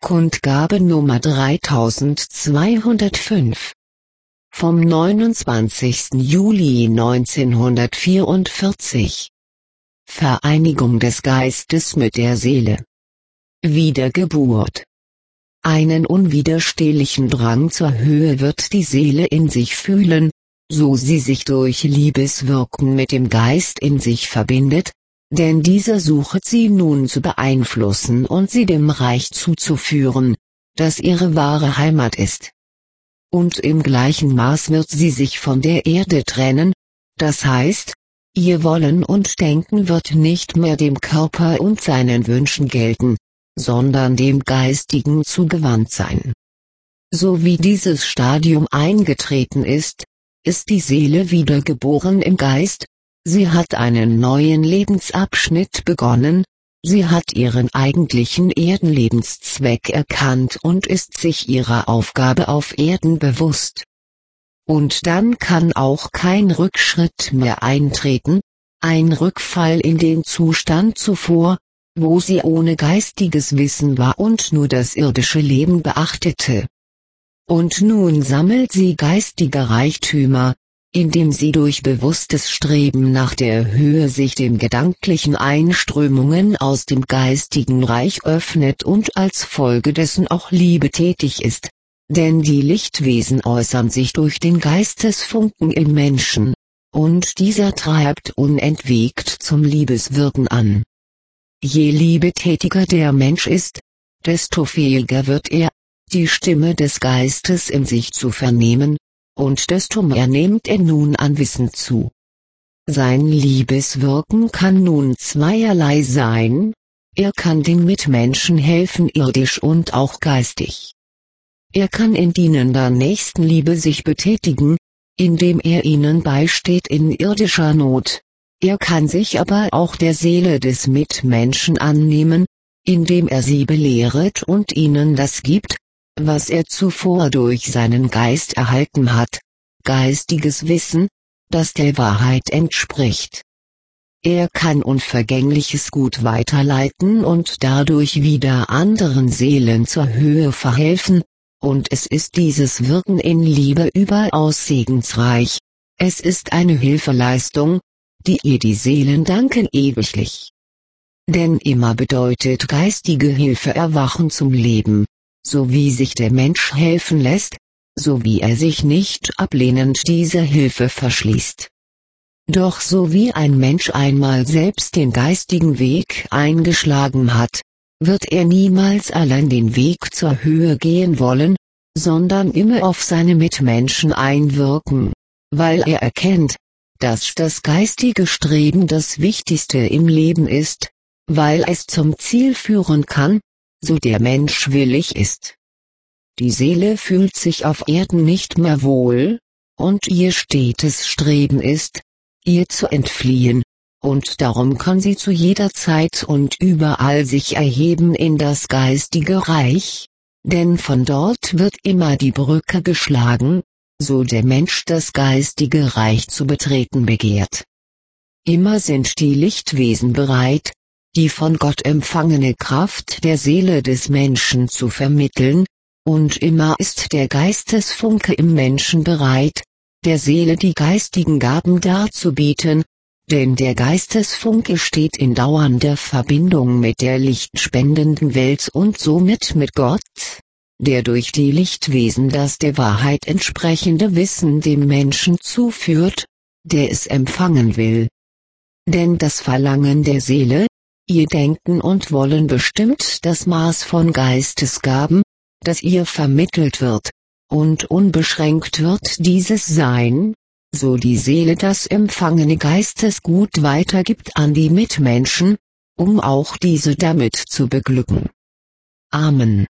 Kundgabe Nummer 3205 vom 29. Juli 1944. Vereinigung des Geistes mit der Seele. Wiedergeburt. Einen unwiderstehlichen Drang zur Höhe wird die Seele in sich fühlen, so sie sich durch Liebeswirken mit dem Geist in sich verbindet, denn dieser sucht sie nun zu beeinflussen und sie dem Reich zuzuführen, das ihre wahre Heimat ist. Und im gleichen Maß wird sie sich von der Erde trennen, das heißt, ihr Wollen und Denken wird nicht mehr dem Körper und seinen Wünschen gelten, sondern dem Geistigen zugewandt sein. So wie dieses Stadium eingetreten ist, ist die Seele wiedergeboren im Geist, sie hat einen neuen Lebensabschnitt begonnen, sie hat ihren eigentlichen Erdenlebenszweck erkannt und ist sich ihrer Aufgabe auf Erden bewusst. Und dann kann auch kein Rückschritt mehr eintreten, ein Rückfall in den Zustand zuvor, wo sie ohne geistiges Wissen war und nur das irdische Leben beachtete. Und nun sammelt sie geistige Reichtümer, indem sie durch bewusstes Streben nach der Höhe sich den gedanklichen Einströmungen aus dem geistigen Reich öffnet und als Folge dessen auch Liebe tätig ist, denn die Lichtwesen äußern sich durch den Geistesfunken im Menschen, und dieser treibt unentwegt zum Liebeswirken an. Je liebetätiger der Mensch ist, desto fähiger wird er, die Stimme des Geistes in sich zu vernehmen, und desto mehr nimmt er nun an Wissen zu. Sein Liebeswirken kann nun zweierlei sein, er kann den Mitmenschen helfen irdisch und auch geistig. Er kann in dienender Nächstenliebe sich betätigen, indem er ihnen beisteht in irdischer Not, er kann sich aber auch der Seele des Mitmenschen annehmen, indem er sie belehret und ihnen das gibt, was er zuvor durch seinen Geist erhalten hat, geistiges Wissen, das der Wahrheit entspricht. Er kann unvergängliches Gut weiterleiten und dadurch wieder anderen Seelen zur Höhe verhelfen, und es ist dieses Wirken in Liebe überaus segensreich, es ist eine Hilfeleistung, die ihr die Seelen danken ewiglich. Denn immer bedeutet geistige Hilfe Erwachen zum Leben. So wie sich der Mensch helfen lässt, so wie er sich nicht ablehnend dieser Hilfe verschließt. Doch so wie ein Mensch einmal selbst den geistigen Weg eingeschlagen hat, wird er niemals allein den Weg zur Höhe gehen wollen, sondern immer auf seine Mitmenschen einwirken, weil er erkennt, dass das geistige Streben das Wichtigste im Leben ist, weil es zum Ziel führen kann, so der Mensch willig ist. Die Seele fühlt sich auf Erden nicht mehr wohl, und ihr stetes Streben ist, ihr zu entfliehen, und darum kann sie zu jeder Zeit und überall sich erheben in das geistige Reich, denn von dort wird immer die Brücke geschlagen, so der Mensch das geistige Reich zu betreten begehrt. Immer sind die Lichtwesen bereit, die von Gott empfangene Kraft der Seele des Menschen zu vermitteln, und immer ist der Geistesfunke im Menschen bereit, der Seele die geistigen Gaben darzubieten, denn der Geistesfunke steht in dauernder Verbindung mit der lichtspendenden Welt und somit mit Gott, der durch die Lichtwesen das der Wahrheit entsprechende Wissen dem Menschen zuführt, der es empfangen will. Denn das Verlangen der Seele, ihr Denken und Wollen bestimmt das Maß von Geistesgaben, das ihr vermittelt wird, und unbeschränkt wird dieses Sein, so die Seele das empfangene Geistesgut weitergibt an die Mitmenschen, um auch diese damit zu beglücken. Amen.